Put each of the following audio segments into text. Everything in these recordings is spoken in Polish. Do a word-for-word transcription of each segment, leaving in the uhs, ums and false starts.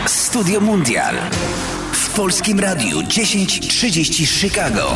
Studio Mundial w Polskim Radiu tysiąc trzydzieści Chicago.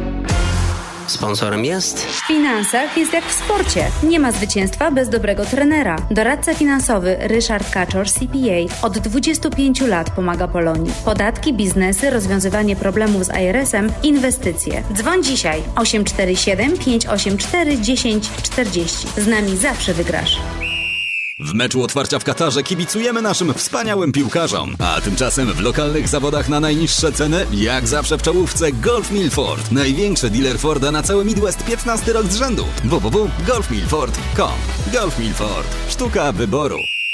Sponsorem jest? W finansach jest jak w sporcie. Nie ma zwycięstwa bez dobrego trenera. Doradca finansowy Ryszard Kaczor C P A od dwudziestu pięciu lat pomaga Polonii. Podatki, biznesy, rozwiązywanie problemów z I R S-em, inwestycje. Dzwoń dzisiaj osiem cztery siedem, pięć osiem cztery, dziesięć czterdzieści. Z nami zawsze wygrasz. W meczu otwarcia w Katarze kibicujemy naszym wspaniałym piłkarzom, a tymczasem w lokalnych zawodach na najniższe ceny, jak zawsze w czołówce Golf Milford. Największy dealer Forda na cały Midwest, piętnasty rok z rzędu. w w w kropka golf milford kropka com. Golf Milford. Sztuka wyboru.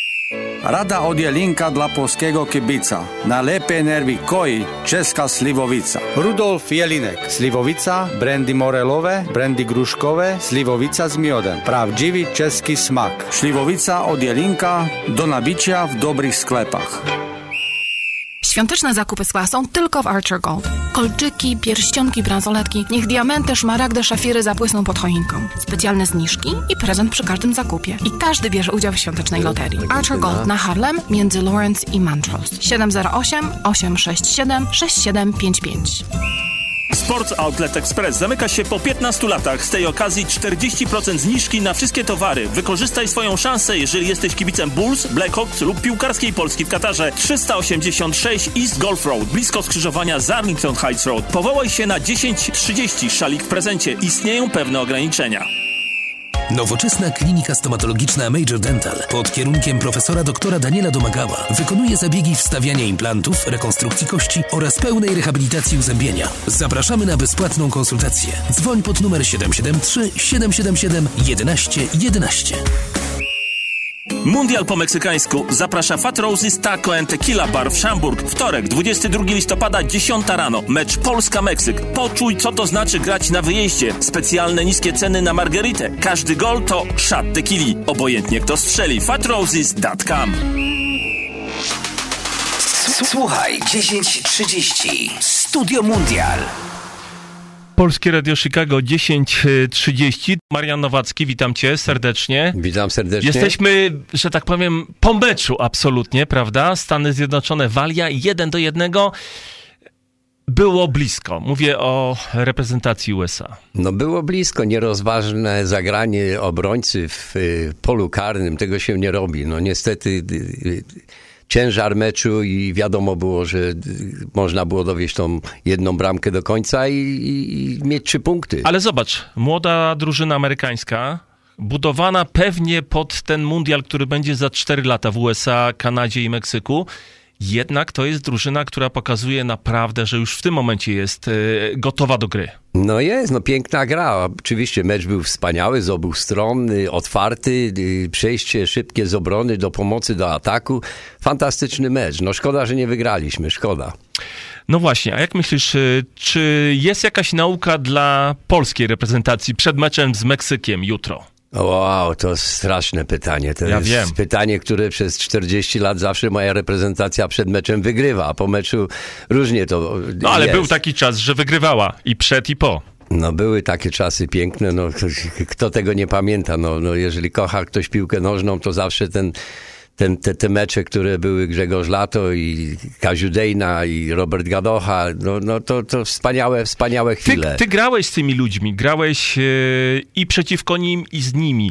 Rada od Jelinka dla polskiego kibica. Na lepiej nerwy koi czeska sliwowica. Rudolf Jelinek. Sliwowica, brandy morelowe, brandy gruszkowe, sliwowica z miodem. Prawdziwy czeski smak. Sliwowica od Jelinka do nabicia w dobrych sklepach. Świąteczne zakupy z klasą tylko w Archer Gold. Kolczyki, pierścionki, bransoletki. Niech diamenty, szmaragdy, szafiry zabłysną pod choinką. Specjalne zniżki i prezent przy każdym zakupie. I każdy bierze udział w świątecznej loterii. Archer Gold na Harlem między Lawrence i Montrose. siedem zero osiem, osiem sześć siedem, sześć siedem pięć pięć. Sports Outlet Express zamyka się po piętnastu latach. Z tej okazji czterdzieści procent zniżki na wszystkie towary. Wykorzystaj swoją szansę, jeżeli jesteś kibicem Bulls, Blackhawks lub piłkarskiej Polski w Katarze. trzysta osiemdziesiąt sześć East Golf Road, blisko skrzyżowania z Arlington Heights Road. Powołaj się na dziesięć trzydzieści, szalik w prezencie. Istnieją pewne ograniczenia. Nowoczesna klinika stomatologiczna Major Dental pod kierunkiem profesora doktora Daniela Domagała wykonuje zabiegi wstawiania implantów, rekonstrukcji kości oraz pełnej rehabilitacji uzębienia. Zapraszamy na bezpłatną konsultację. Dzwoń pod numer siedem siedem trzy, siedem siedem siedem, jeden jeden jeden. Mundial po meksykańsku zaprasza Fat Roses Taco and Tequila Bar w Schaumburg. Wtorek, dwudziestego drugiego listopada, dziesiąta rano. Mecz Polska-Meksyk. Poczuj, co to znaczy grać na wyjeździe. Specjalne niskie ceny na margaritę. Każdy gol to szat tequili. Obojętnie kto strzeli. fat roses kropka com. Słuchaj, dziesięć trzydzieści. Studio Mundial. Polskie Radio Chicago dziesięć trzydzieści. Marian Nowacki, witam cię serdecznie. Witam serdecznie. Jesteśmy, że tak powiem, po meczu absolutnie, prawda? Stany Zjednoczone, Walia, jeden do jednego. Było blisko. Mówię o reprezentacji U S A. No było blisko. Nierozważne zagranie obrońcy w y, polu karnym. Tego się nie robi. No niestety... Y, ciężar meczu i wiadomo było, że można było dowieść tą jedną bramkę do końca i, i, i mieć trzy punkty. Ale zobacz, młoda drużyna amerykańska, budowana pewnie pod ten mundial, który będzie za cztery lata w U S A, Kanadzie i Meksyku. Jednak to jest drużyna, która pokazuje naprawdę, że już w tym momencie jest y, gotowa do gry. No jest, no piękna gra. Oczywiście mecz był wspaniały z obu stron, otwarty, przejście szybkie z obrony do pomocy, do ataku. Fantastyczny mecz. No szkoda, że nie wygraliśmy, szkoda. No właśnie, a jak myślisz, czy jest jakaś nauka dla polskiej reprezentacji przed meczem z Meksykiem jutro? Wow, to straszne pytanie. To ja jest wiem. pytanie, które przez czterdzieści lat zawsze moja reprezentacja przed meczem wygrywa, a po meczu różnie to No ale jest. był taki czas, że wygrywała i przed i po. No były takie czasy piękne, no kto tego nie pamięta, no, no jeżeli kocha ktoś piłkę nożną, to zawsze ten Ten, te, te mecze, które były Grzegorz Lato i Kaziu Dejna i Robert Gadocha, no, no to, to wspaniałe, wspaniałe chwile. Ty, ty grałeś z tymi ludźmi, grałeś yy, i przeciwko nim, i z nimi.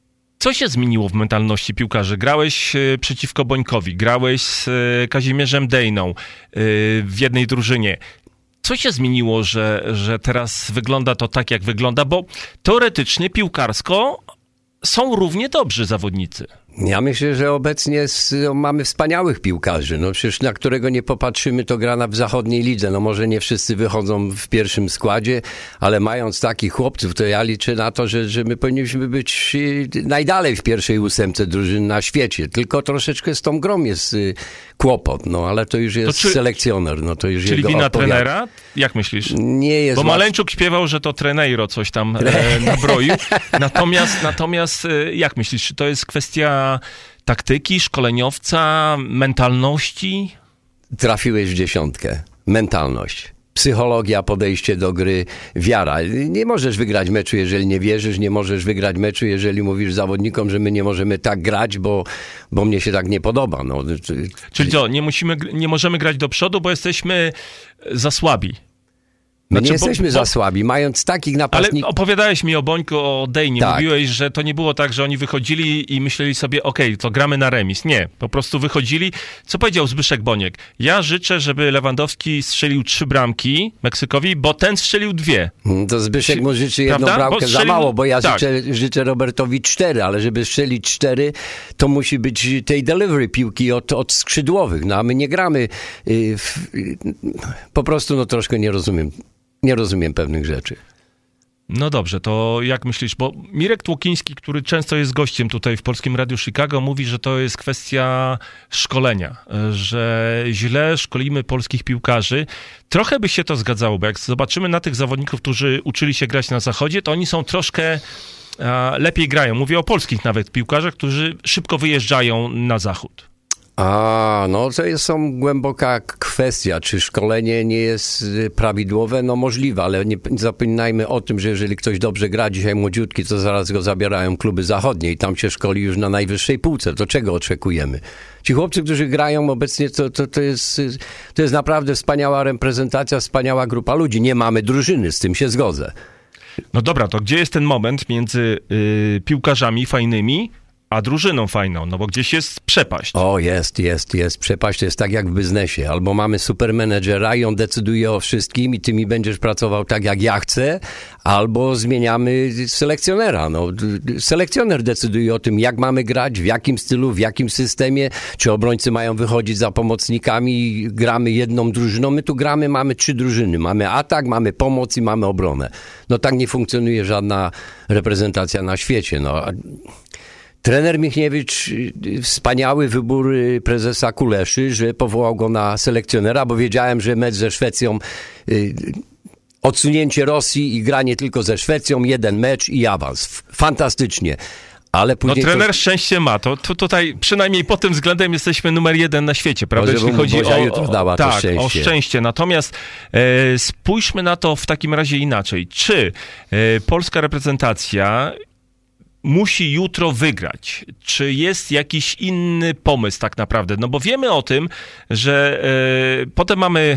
Co się zmieniło w mentalności piłkarzy? Grałeś yy, przeciwko Bońkowi, grałeś z yy, Kazimierzem Dejną yy, w jednej drużynie. Co się zmieniło, że, że teraz wygląda to tak, jak wygląda? Bo teoretycznie, piłkarsko są równie dobrzy zawodnicy. Ja myślę, że obecnie mamy wspaniałych piłkarzy. No przecież na którego nie popatrzymy, to gra w zachodniej lidze. No może nie wszyscy wychodzą w pierwszym składzie, ale mając takich chłopców, to ja liczę na to, że, że my powinniśmy być najdalej w pierwszej ósemce drużyn na świecie. Tylko troszeczkę z tą grą jest kłopot, no ale to już jest to czy, selekcjoner. No, to już czyli jego wina odpowiad... trenera? Jak myślisz? Nie jest. Bo łatw... Maleńczuk śpiewał, że to Treneiro coś tam e, nabroił. Natomiast, natomiast e, jak myślisz, czy to jest kwestia taktyki, szkoleniowca, mentalności? Trafiłeś w dziesiątkę. Mentalność. psychologia, podejście do gry, wiara. Nie możesz wygrać meczu, jeżeli nie wierzysz, nie możesz wygrać meczu, jeżeli mówisz zawodnikom, że my nie możemy tak grać, bo, bo mnie się tak nie podoba. No. Czyli co, nie, musimy, nie możemy grać do przodu, bo jesteśmy za słabi. My Znaczy, nie jesteśmy bo, za bo, słabi, mając takich napastników... Ale opowiadałeś mi o Bońku, o Dejnie. Tak. Mówiłeś, że to nie było tak, że oni wychodzili i myśleli sobie, okej, okay, to gramy na remis. Nie, po prostu wychodzili. Co powiedział Zbyszek Boniek? Ja życzę, żeby Lewandowski strzelił trzy bramki Meksykowi, bo ten strzelił dwie. To Zbyszek mu życzy jedną Prawda? bramkę Strzelił... za mało, bo ja tak. życzę, życzę Robertowi cztery, ale żeby strzelić cztery, to musi być tej delivery piłki od, od skrzydłowych. No a my nie gramy. Yy, w, yy, po prostu no troszkę nie rozumiem. Nie rozumiem pewnych rzeczy. No dobrze, to jak myślisz, bo Mirek Tłokiński, który często jest gościem tutaj w Polskim Radiu Chicago, mówi, że to jest kwestia szkolenia, że źle szkolimy polskich piłkarzy. Trochę by się to zgadzało, bo jak zobaczymy na tych zawodników, którzy uczyli się grać na zachodzie, to oni są troszkę a, lepiej grają. Mówię o polskich nawet piłkarzach, którzy szybko wyjeżdżają na zachód. A, no to jest są głęboka kwestia, czy szkolenie nie jest prawidłowe, no możliwe, ale nie zapominajmy o tym, że jeżeli ktoś dobrze gra dzisiaj młodziutki, to zaraz go zabierają kluby zachodnie i tam się szkoli już na najwyższej półce, to czego oczekujemy? Ci chłopcy, którzy grają obecnie, to, to, to, jest, to jest naprawdę wspaniała reprezentacja, wspaniała grupa ludzi, nie mamy drużyny, z tym się zgodzę. No dobra, to gdzie jest ten moment między y, piłkarzami fajnymi, a drużyną fajną, no bo gdzieś jest przepaść. O, jest, jest, jest. Przepaść to jest tak jak w biznesie. Albo mamy supermenedżera i on decyduje o wszystkim i ty mi będziesz pracował tak jak ja chcę, albo zmieniamy selekcjonera. No, selekcjoner decyduje o tym, jak mamy grać, w jakim stylu, w jakim systemie, czy obrońcy mają wychodzić za pomocnikami, gramy jedną drużyną. My tu gramy, mamy trzy drużyny. Mamy atak, mamy pomoc i mamy obronę. No tak nie funkcjonuje żadna reprezentacja na świecie. No. Trener Michniewicz, wspaniały wybór prezesa Kuleszy, że powołał go na selekcjonera, bo wiedziałem, że mecz ze Szwecją, y, odsunięcie Rosji i granie tylko ze Szwecją, jeden mecz i awans. Fantastycznie. Ale później no trener to... szczęście ma, to, to tutaj przynajmniej pod tym względem jesteśmy numer jeden na świecie, prawda? Jeśli chodzi o, jutro dała tak, to szczęście. o szczęście. Natomiast e, spójrzmy na to w takim razie inaczej. Czy e, polska reprezentacja musi jutro wygrać? Czy jest jakiś inny pomysł tak naprawdę? No bo wiemy o tym, że e, potem mamy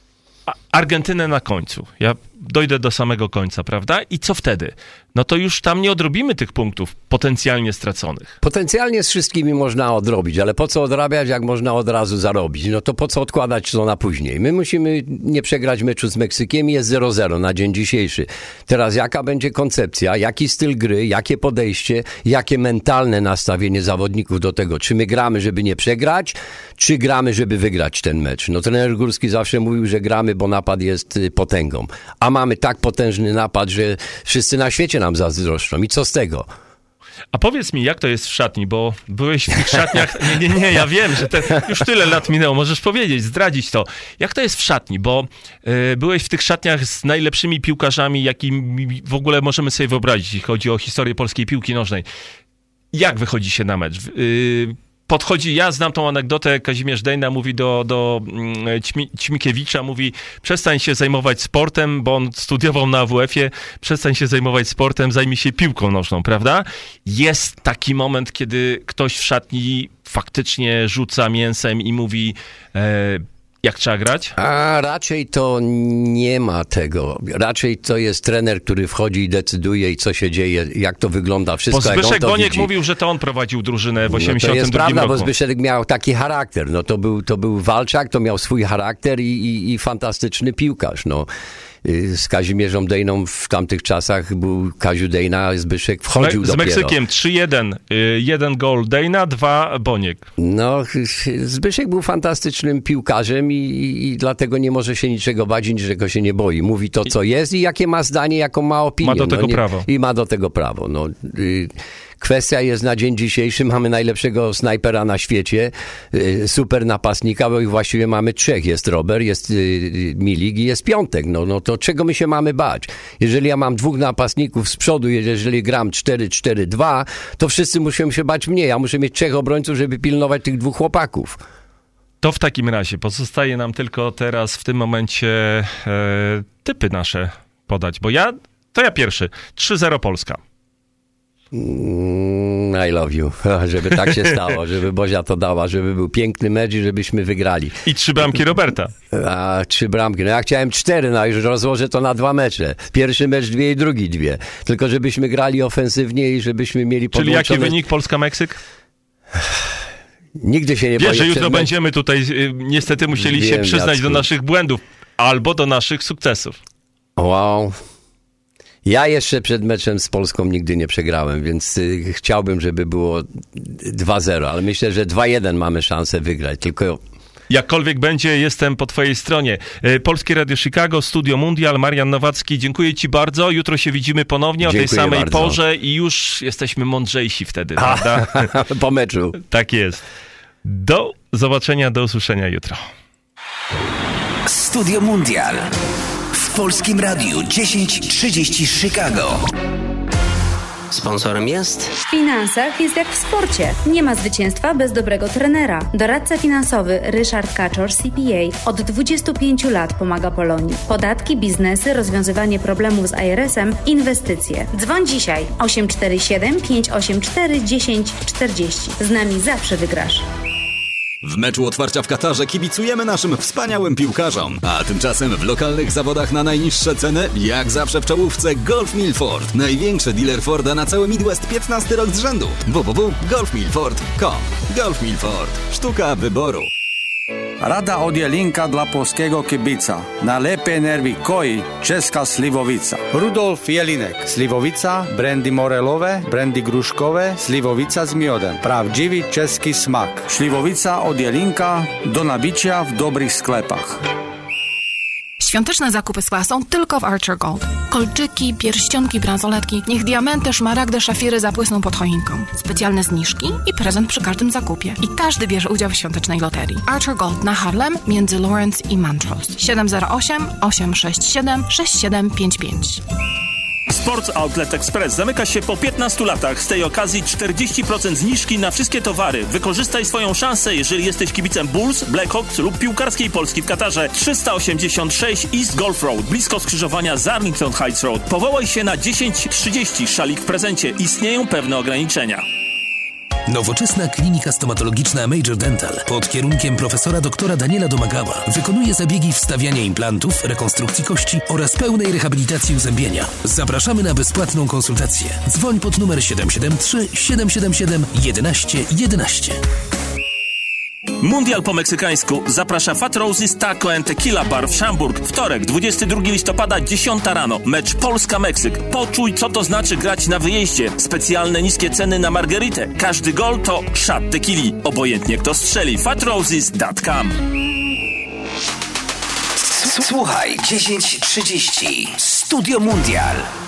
Argentynę na końcu. Ja dojdę do samego końca, prawda? I co wtedy? No to już tam nie odrobimy tych punktów potencjalnie straconych. Potencjalnie z wszystkimi można odrobić, ale po co odrabiać, jak można od razu zarobić? No to po co odkładać to na później? My musimy nie przegrać meczu z Meksykiem, jest zero zero na dzień dzisiejszy. Teraz jaka będzie koncepcja, jaki styl gry, jakie podejście, jakie mentalne nastawienie zawodników do tego? Czy my gramy, żeby nie przegrać, czy gramy, żeby wygrać ten mecz? No trener Górski zawsze mówił, że gramy, bo napad jest potęgą. A mamy tak potężny napad, że wszyscy na świecie nam zazdroszczą. I co z tego? A powiedz mi, jak to jest w szatni, bo byłeś w tych szatniach... Nie, nie, nie, ja wiem, że te, już tyle lat minęło, możesz powiedzieć, zdradzić to. Jak to jest w szatni, bo y, byłeś w tych szatniach z najlepszymi piłkarzami, jakimi w ogóle możemy sobie wyobrazić, jeśli chodzi o historię polskiej piłki nożnej. Jak wychodzi się na mecz? Y, Podchodzi, ja znam tą anegdotę, Kazimierz Dejna mówi do, do Ćmi, Ćmikiewicza, mówi przestań się zajmować sportem, bo on studiował na A W F-ie, przestań się zajmować sportem, zajmij się piłką nożną, prawda? Jest taki moment, kiedy ktoś w szatni faktycznie rzuca mięsem i mówi... E, jak trzeba grać? A raczej to nie ma tego. Raczej to jest trener, który wchodzi i decyduje i co się dzieje, jak to wygląda, wszystko. Bo Zbyszek jak Boniek mówił, że to on prowadził drużynę w osiemdziesiątym drugim roku. No to jest prawda, roku. bo Zbyszek miał taki charakter. No to był, to był walczak, to miał swój charakter i, i, i fantastyczny piłkarz. No. Z Kazimierzem Dejną w tamtych czasach był Kaziu Dejna, Zbyszek wchodził z dopiero. Z Meksykiem trzy jeden. Jeden gol Dejna, dwa Boniek. No, Zbyszek był fantastycznym piłkarzem i, i, i dlatego nie może się niczego bać, niczego się nie boi. Mówi to, co jest i jakie ma zdanie, jaką ma opinię. Ma do tego no, nie, prawo. I ma do tego prawo. No, y, kwestia jest na dzień dzisiejszy, mamy najlepszego snajpera na świecie, y, super napastnika, bo ich właściwie mamy trzech. Jest Robert, jest y, Milik i jest Piątek. No, no to czego my się mamy bać? Jeżeli ja mam dwóch napastników z przodu, jeżeli gram cztery cztery dwa, to wszyscy muszą się bać mnie. Ja muszę mieć trzech obrońców, żeby pilnować tych dwóch chłopaków. To w takim razie pozostaje nam tylko teraz w tym momencie e, typy nasze podać, bo ja, to ja pierwszy. trzy zero Polska. Mm, I love you. Żeby tak się stało, żeby Bozia to dała, żeby był piękny mecz i żebyśmy wygrali. I trzy bramki Roberta. A, trzy bramki. No ja chciałem cztery, no już rozłożę to na dwa mecze. Pierwszy mecz dwie i drugi dwie. Tylko żebyśmy grali ofensywnie i żebyśmy mieli podłączone... Czyli jaki wynik Polska-Meksyk? Nigdy się nie Wiesz, boję. że jutro będziemy tutaj y, niestety musieli Wiem, się przyznać Jacku. do naszych błędów albo do naszych sukcesów. Wow. Ja jeszcze przed meczem z Polską nigdy nie przegrałem, więc y, chciałbym, żeby było dwa zero, ale myślę, że dwa jeden mamy szansę wygrać, tylko... Jakkolwiek będzie, jestem po twojej stronie. Polskie Radio Chicago, Studio Mundial, Marian Nowacki, dziękuję ci bardzo. Jutro się widzimy ponownie o dziękuję tej samej bardzo. porze i już jesteśmy mądrzejsi wtedy, prawda? Po meczu. Tak jest. Do zobaczenia, do usłyszenia jutro. Studio Mundial w Polskim Radiu dziesięć trzydzieści Chicago. Sponsorem jest? W finansach jest jak w sporcie. Nie ma zwycięstwa bez dobrego trenera. Doradca finansowy Ryszard Kaczor C P A od dwudziestu pięciu lat pomaga Polonii. Podatki, biznesy, rozwiązywanie problemów z I R S-em, inwestycje. Dzwoń dzisiaj osiem cztery siedem, pięć osiem cztery, dziesięć czterdzieści. Z nami zawsze wygrasz. W meczu otwarcia w Katarze kibicujemy naszym wspaniałym piłkarzom. A tymczasem w lokalnych zawodach na najniższe ceny, jak zawsze w czołówce Golf Milford. Największy dealer Forda na cały Midwest, piętnasty rok z rzędu. w w w kropka golf milford kropka com. Golf Milford. Sztuka wyboru. Rada odjelinka dla polskiego kibica. Na lepe nerwy koi czeska sliwowica. Rudolf Jelinek. Sliwowica, brandy morelowe, brandy gruszkowe, sliwowica z miodem. Prawdziwy czeski smak. Sliwowica od Jelinka do nabicia w dobrych sklepach. Świąteczne zakupy z klasą tylko w Archer Gold. Kolczyki, pierścionki, bransoletki. Niech diamenty, szmaragdy, szafiry zabłysną pod choinką. Specjalne zniżki i prezent przy każdym zakupie. I każdy bierze udział w świątecznej loterii. Archer Gold na Harlem między Lawrence i Montrose. siedem zero osiem, osiem sześć siedem, sześć siedem pięć pięć. Sports Outlet Express zamyka się po piętnastu latach. Z tej okazji czterdzieści procent zniżki na wszystkie towary. Wykorzystaj swoją szansę, jeżeli jesteś kibicem Bulls, Blackhawks lub piłkarskiej Polski w Katarze. trzysta osiemdziesiąt sześć East Golf Road, blisko skrzyżowania z Arlington Heights Road. Powołaj się na dziesięć trzydzieści, szalik w prezencie. Istnieją pewne ograniczenia. Nowoczesna klinika stomatologiczna Major Dental pod kierunkiem profesora doktora Daniela Domagała wykonuje zabiegi wstawiania implantów, rekonstrukcji kości oraz pełnej rehabilitacji uzębienia. Zapraszamy na bezpłatną konsultację. Dzwoń pod numer siedem siedem trzy, siedem siedem siedem, jeden jeden jeden. Mundial po meksykańsku zaprasza Fat Roses Taco and Tequila Bar w Schaumburg. Wtorek, dwudziestego drugiego listopada, dziesiąta rano. Mecz Polska-Meksyk. Poczuj, co to znaczy grać na wyjeździe. Specjalne niskie ceny na margaritę. Każdy gol to szat tequili. Obojętnie kto strzeli. fat roses kropka com. Słuchaj, dziesięć trzydzieści. Studio Mundial.